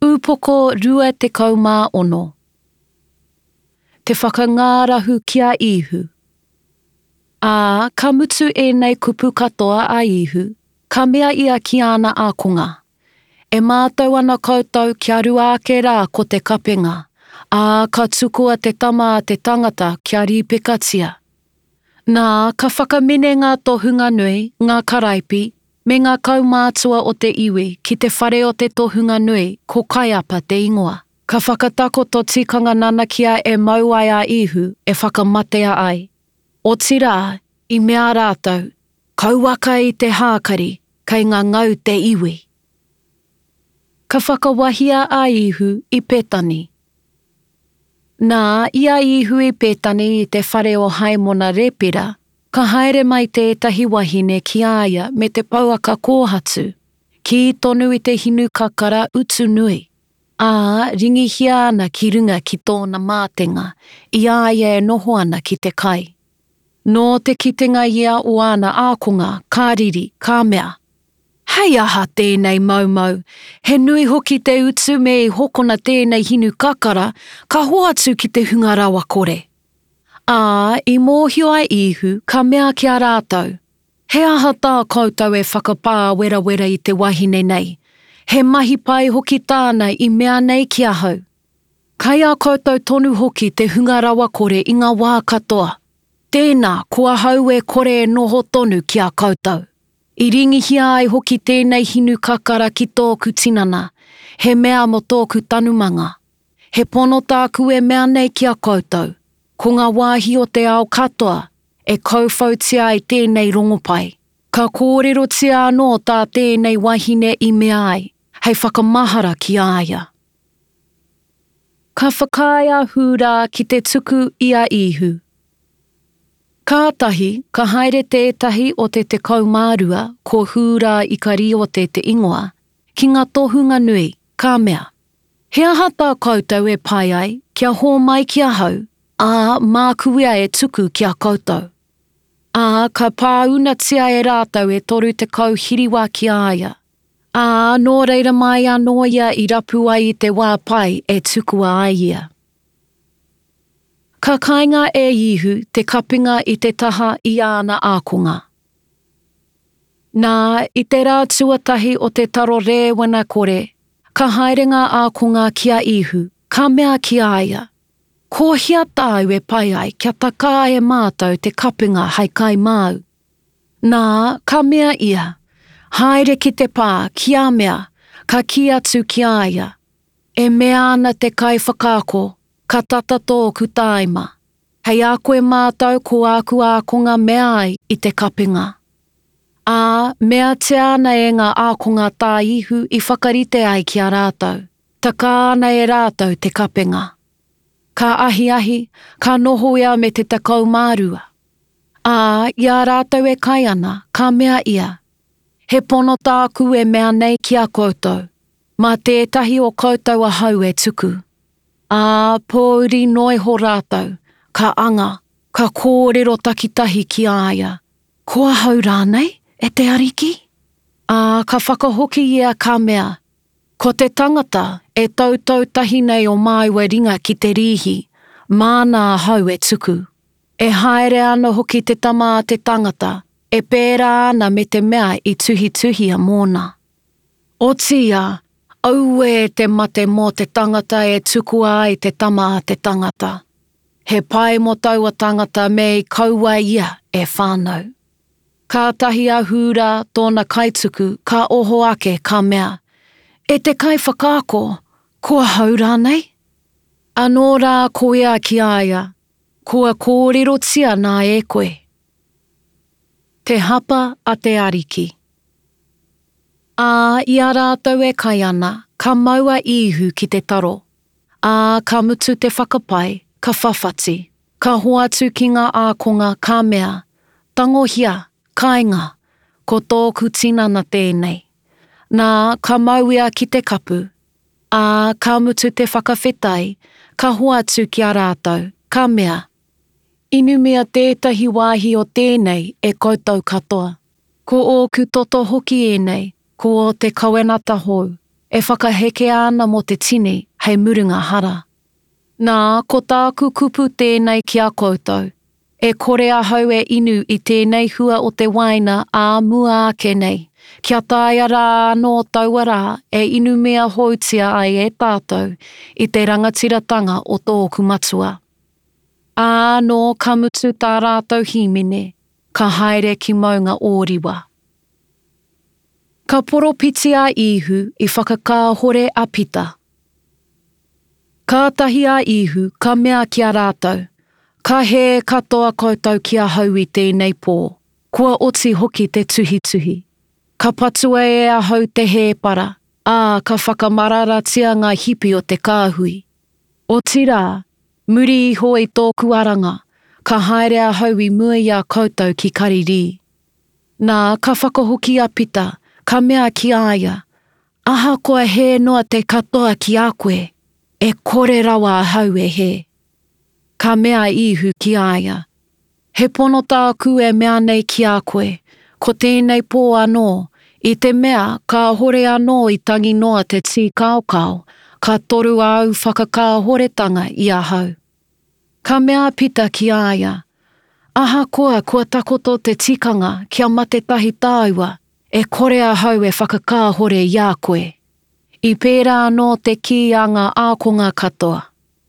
Upoko rua te kaumā ono. Te whakangārahu kia ihu. Ka mutu nei kupu katoa a ihu, ka mea ia ki ana ākonga. E mātou ana koutou kia rua ake rā ko te kapenga, ka tukua te tama a te tangata kia rīpekatia. Nā, ka whakamine ngā tohunga nui, ngā karaipi, me ngā kaumātua o te iwi ki te whare o te tohunga nui ko kaiapa te ingoa. Ka whakatako tō tikanga nanakia e mau ai a ihu e whakamatea ai. O tira, i mea rātou, kauaka i te hākari, kei ngā ngau te iwi. Ka whakawahia a ihu i Petani. Nā, ia ihu i Petani i te whare o Haimona Repira, ka haere mai te etahi wahine ki aia me te pauaka kōhatu, ki tonu i te hinu kakara utu nui. Ringihia ana ki runga ki tōna mātenga, i aia e noho ana ki te kai. Nō te kitenga ia o ana ākonga, kāriri, ka mea. Hei aha tēnei maumau, he nui hoki te utu me i hokona tēnei hinu kakara, ka hoatu ki te hunga rawa kore. I mōhio ai ihu, ka mea kia rātou. He aha tā koutou e whakapā wera wera i te wahine nei. He mahi pai hoki tāna i mea nei ki ahau. Kai a koutou tonu hoki te hunga rawa kore i ngā wā katoa. Tēnā, kua hau e kore e noho tonu ki a koutou. I ringihia ai hoki tēnei hinu kakara ki tōku tinana. He mea mo tōku tanumanga. He pono tāku e mea nei ki a koutou. Ko ngā wāhi o te ao katoa, e kaufautia ai tēnei rongopai. Ka kōrero tia anō tā tēnei wahine i mea ai, hei whakamahara ki aia. Ka whakaia hūrā ki te tuku i a ihu. Kātahi, ka haere tētahi o te kaumārua ko hūrā i ka rio te ingoa, ki ngā tohunga nui, ka mea. He aha tā koutou e pai ai, kia hō mai ki ahau, mākuia e tuku ki a koutou. Ka pāuna tia e rātou e toru te kau hiriwa ki aia. Nō reira mai anō ia i rapu ai i te wā pai e tukua ai ia. Ka kainga e ihu te kapinga i te taha i ana ākonga. Nā, i te rā tuatahi o te taro rēwana kore, ka haerenga ākonga kia ihu, ka mea ki aia. Ko hia tāu e pai ai kia taka e mātou te kapinga hei kai māu. Nā, ka mea ia, haere ki te pā, kia mea, ka ki atu ki aia. E mea ana te kai whakaako, ka tata tōku tāima. Hei a koe mātou ko aku ākonga mea ai i te kapinga. Mea te ana e ngā ākonga tā ihu i whakarite ai ki a rātou. Taka ana e rātou te kapinga. Ka ahi, ka noho ia me te takau mārua. Ia rātou e kai ana, ka mea ia. He pono tāku e mea nei ki a koutou. Mā tētahi o koutou a hau e tuku. Pōuri noi ho rātou, ka anga, ka kōrero takitahi ki aia. Ko a hau rānei, e te ariki? Ka whakahoki ia ka mea. Ko te tangata e tautau tahi nei o māua ringa ki te rihi, māna a hau e tuku. E haere ana hoki te tama a te tangata, e pērā ana me te mea i tuhi a mōna. O tia, aue te mate mō te tangata e tukua ai te tama a te tangata. He pai mo taua tangata me i kaua ia e whānau. Kātahi a hūrā tōna kaituku ka oho ake ka mea. E te kai whakaako, kua hau rānei? Anō rā koe a ki aia, kua kōrero tia nā e koe. Te hapa a te ariki. Ia rātou e kai ana, ka maua ihu ki te taro. Ka mutu te whakapai, ka whawhati, ka hoatu ki ngā ākonga ka mea, tangohia, kainga, ko tōku tinana tēnei. Nā, ka mauia ki te kapu, ka mutu te whakawhetai, ka hoatu ki a rātou, ka mea. Inumia tētahi wāhi o tēnei e koutou katoa. Ko ōku toto hoki e nei, ko o te kauenata hou. e whakaheke ana mo te tini hei murunga hara. Nā, ko tāku kupu tēnei ki a koutou, e kore ahau e inu i tēnei hua o te waina a mua ake nei, kia tāia rā anō taua rā e inu mea houtia ai e tātou i te rangatiratanga o tōku matua. Anō ka mutu tā rātou himene, ka haere ki maunga ōriwa. Ka poropiti a ihu i whakakāhore a pita. Kātahi a ihu ka mea ki a rātou, ka he katoa koutou ki a hau i tēnei pō, kua oti hoki te tuhi. Ka patua e a hau te hēpara, ka whakamaratia ngā hipi o te kāhui. O tira, muri iho i tōku aranga, ka haere a hau i mua i a koutou ki kariri. Nā, ka whakahoki a pita, ka mea ki aia, aha koa he noa te katoa ki a koe, e kore rawa hau e he. Ka mea ihu ki aia. He pono tāku e mea nei ki a koe, ko tēnei pō anō, i te mea ka hore anō i tangi noa te tī kaukau, ka toru au whakakāhoretanga i a hau. Ka mea pita ki aia. Aha koa takoto te tikanga kia mate tahi tāua, e kore a hau e whakakāhore i a koe. I pērā anō te ki a ngā ākonga katoa.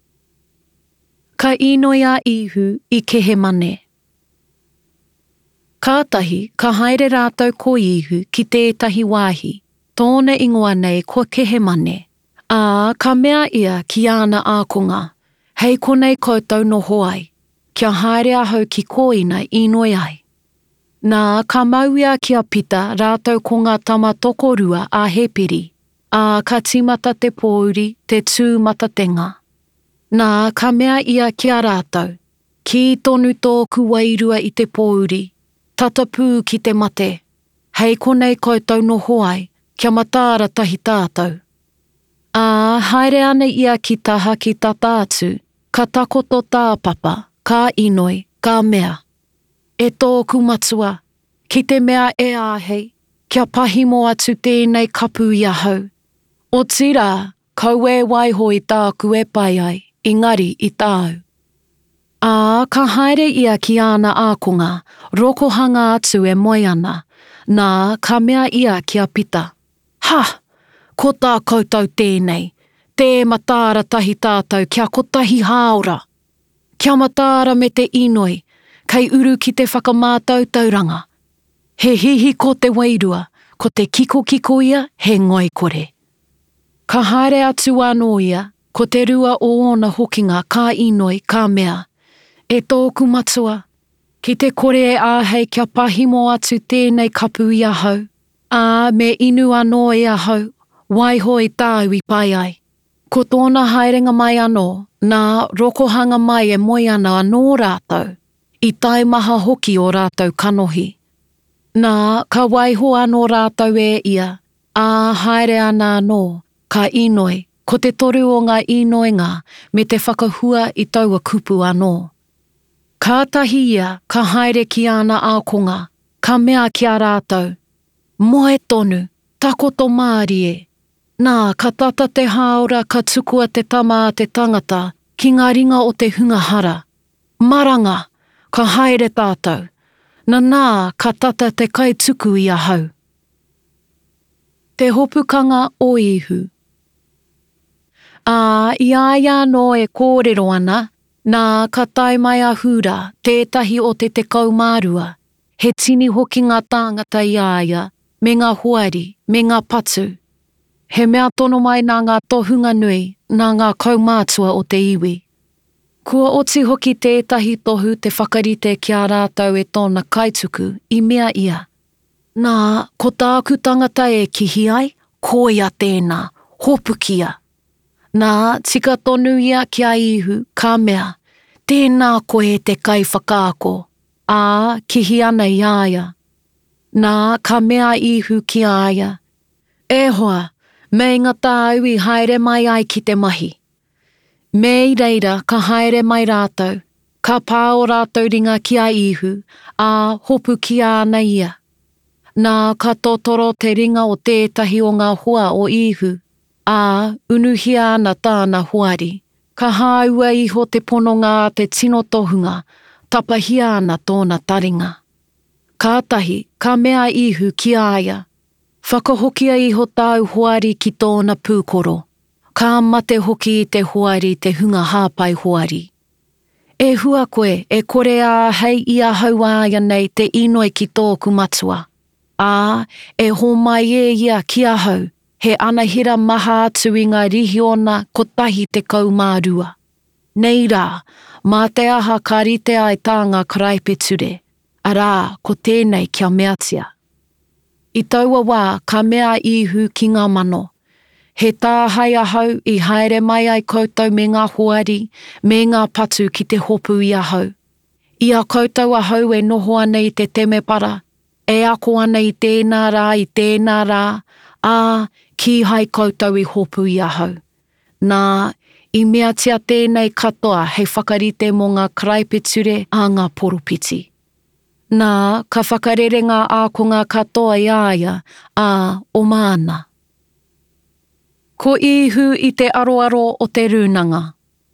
Ka inoi a ihu i kehe mane. Kātahi, ka haere rātou ko ihu ki tētahi wāhi, tōna ingoa nei ko kehe mane. Ka mea ia ki ana ākonga, hei konei koutou no hoai, kia haere ahau ki koina inoi ai. Nā, ka mauia ki a pita rātou ko ngā tama tokorua a hepiri, ka timata te pōuri, te tūmatatenga. Nā, ka mea ia ki a rātou, ki tonu tōku wairua i te pōuri, tatapū ki te mate, hei konei koutou no hoai, kia matāra tahi tātou. Haere ana ia ki taha ki tata atu, ka takoto tāpapa, ka inoi, ka mea. E tōku matua, ki te mea e āhei, kia pahimo atu tēnei kapu i ahau. O tira, kau e waiho i tāku e pai ai, ingari i tāu. Ka haere ia ki ana ākonga, rokohanga atu e moi ana, nā ka mea ia ki a pita. Ko tā koutou tēnei, te matāra tahi tātou kia kotahi haora. Kia matāra me te inoi, kei uru ki te whakamātautauranga. He hihi ko te wairua, ko te kiko ia, he ngoi kore. Ka haere atu anō ia, ko te rua o ona hokinga ka inoi, ka mea. E tōku matua, ki te kore e āhei kia pahimo atu tēnei kapu i ahau. Me inu anō i ahau, waiho i tāu i pai ai. Ko tōna haerenga mai anō, nā rokohanga mai e moi ana anō rātou, i tai maha hoki o rātou kanohi. Nā, ka waiho anō rātou e ia, haere ana anō, ka inoi, ko te toru o ngā inoinga me te whakahua i taua kupu anō. Kātahi ia, ka haere ki ana ākonga, ka mea ki a rātou. Moe tonu, takoto mārie. Nā, ka tata te haora ka tukua te tama a te tangata ki ngā ringa o te hungahara. Maranga, ka haere tātou. Nā, ka tata te kaituku i ahau. Te hopukanga o ihu. I aia no e kōrero ana, nā ka tai mai a hura, tētahi o te kaumārua, he tini hoki ngā tāngata i aia, me ngā huari, me ngā patu. He mea tono mai nā ngā tohunga nui, nā ngā kaumātua o te iwi. Kua oti hoki tētahi tohu te whakarite ki a rātou e tōna kaituku i mea ia. Nā, ko tāku tangata e kihi ai, koia tēnā, hopukia. Nā, tika tonu ia ki a ihu, ka mea, tēnā koe te kai whakaako, kihi ana i aia. Nā, ka mea ihu ki aia. E hoa, mei ngā tāu i haere mai ai ki te mahi. Me i reira ka haere mai rātou, ka pāo rātou ringa ki a ihu, hopu ki ana ia. Nā ka totoro te ringa o tētahi o ngā hoa o ihu, unuhia ana tāna hoari, ka hāua iho te pononga te tino tohunga, tapahia ana tōna taringa. Kātahi, ka mea ihu ki aia. Whakahokia iho tāu hoari ki tōna pūkoro. Ka mate hoki i te hoari te hunga hāpai hoari. E hua koe, e kore a hei ia haua ia nei te inoi ki tōku matua. E ho mai e ia ki ahau, he anahira maha atu i ngā rihiona ko tahi te kaumārua. Nei rā, mā te aha ka rite ai tā ngā karaipeture, arā ko tēnei kia meatia. I taua wā ka mea ihu ki ngā mano. He tā hai ahau i haere mai ai koutou me ngā hoari, me ngā patu ki te hopu i ahau. Ia koutou ahau e noho ana i te temepara, e ako ana i tēnā rā, ki hai koutou i hopu i ahau. Nā, i mea tia tēnei katoa hei whakarite mō ngā karaipeture a ngā poropiti. Nā, ka whakarere ngā ākonga katoa i aia, o māna. Ko ihu i te aroaro o te rūnanga.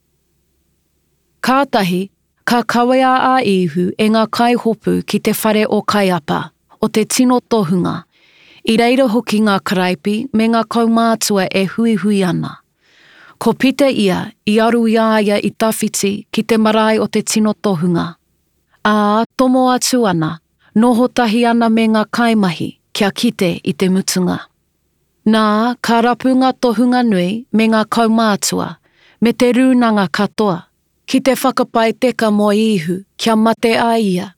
Kātahi, ka kawea a ihu e ngā kaihopu ki te whare o kaiapa, o te tino tohunga, i reira hoki ngā karaipi me ngā kaumātua e hui ana. Ko pita ia i aru i aia i tawhiti ki te marae o te tino tohunga. Tomo atu ana, noho tahi ana me ngā kaimahi kia kite i te mutunga. Nā, ka rapu ngā tohunga nui me ngā kaumātua, me te rūnanga katoa, ki te whakapai teka mo ihu kia mate a ia.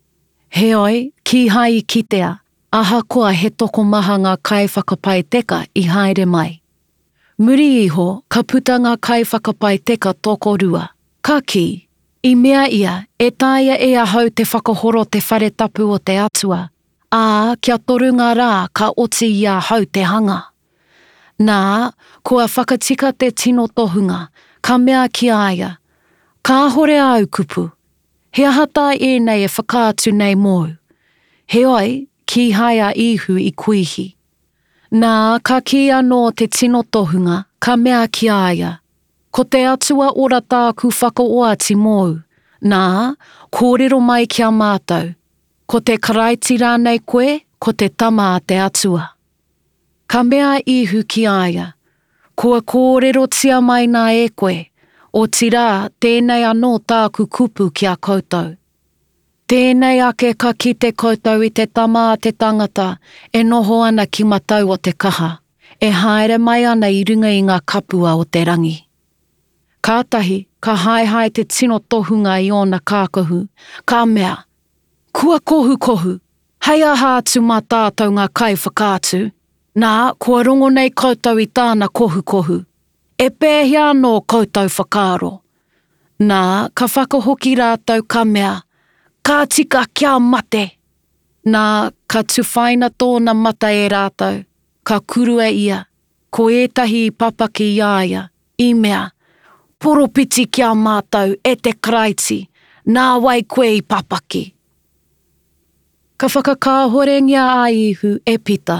Heoi, ki hai i kitea, ahakoa he toko maha ngā kai whakapai teka i haere mai. Muri iho, ka puta ngā kai whakapai teka toko rua. Ka ki, i mea ia, e tāia e ahau te whakahoro te whare tapu o te atua, kia torunga rā ka oti i ahau te hanga. Nā, kua whakatika te tino tohunga, ka mea ki aia, ka hore au kupu, he ahata e nei e whakaatu nei mōu. Heoi, ki haia ihu i kuihi. Nā, ka ki anō te tino tohunga, ka mea ki aia. Ko te atua ora tāku whakaoati mōu. Nā, kōrero mai kia mātou. Ko te karaiti rānei koe, ko te tama a te atua. Ka mea ihu ki aia. Kua kōrero tia mai nā e koe. O tira, tēnei anō tāku kupu kia koutou. Tēnei ake ka kite koutou i te tama a te tangata e noho ana ki matau o te kaha, e haere mai ana i runga i ngā kapua o te rangi. Kātahi, ka haihai te tino tohunga i ona kākohu, ka mea, kua kohu, hei aha atu mā tātou ngā kai whakaatu, nā, kua rongo nei koutou i tāna kohu, e pēhia anō koutou whakaaro. Nā, ka whakahoki rātou ka mea, ka tika kia mate. Nā, ka tuwhaina tōna mata e rātou, ka kurua ia, ko ētahi i papaki i aia, i mea, poropiti kia mātou e te karaiti, nā wai koe i papaki. Ka whakakāhorengia a ihu e pita.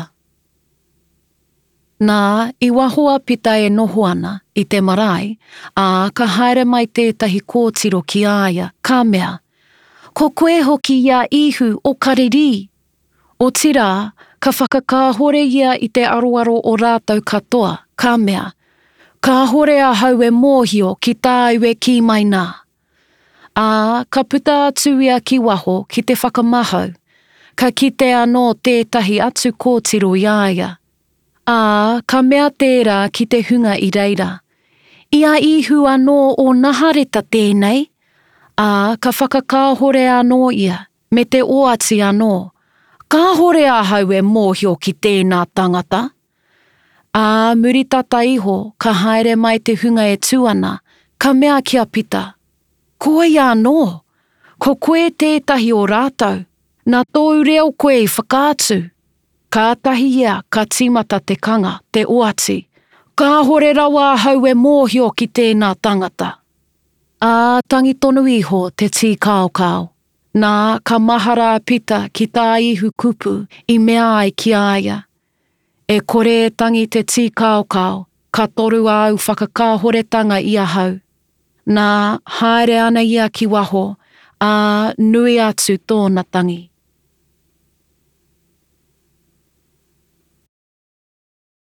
Nā, i wahoa pita e noho ana i te marae, ka haere mai tētahi kōtiro ki aia, ka mea, ko koe hoki ia ihu o kariri. O tira, ka whakakāhore ia i te aroaro o rātou katoa, ka mea, ka hore a hau e mōhio ki tāu e ki mai nā. Ka puta atu ia ki waho ki te whakamahau, ka kite anō tētahi atu kōtiro i aia. Ka mea tērā ki te hunga i reira. Ia ihu anō o nahareta tēnei. Ka whakakāhore anō ia, me te oati anō. Ka hore a hau e mōhio ki tēnā tangata. Muritata iho, ka haere mai te hunga e tuana, ka mea kia pita. Koe anō, ko koe tētahi o rātou, nā tōu reo koe i whakaatu. Kātahi ia ka tīmata te kanga, te oati. Ka hore rawa a hau e mōhio ki tēnā tangata. Tangi tonu iho te tī kaukau. Nā, ka mahara pita ki tā ihu kupu i mea ai ki aia. E kore tangi te tī kaukau, ka toru au whakakāhoretanga ia hau. Nā haere ana ia ki waho, a nui atu tōna tangi.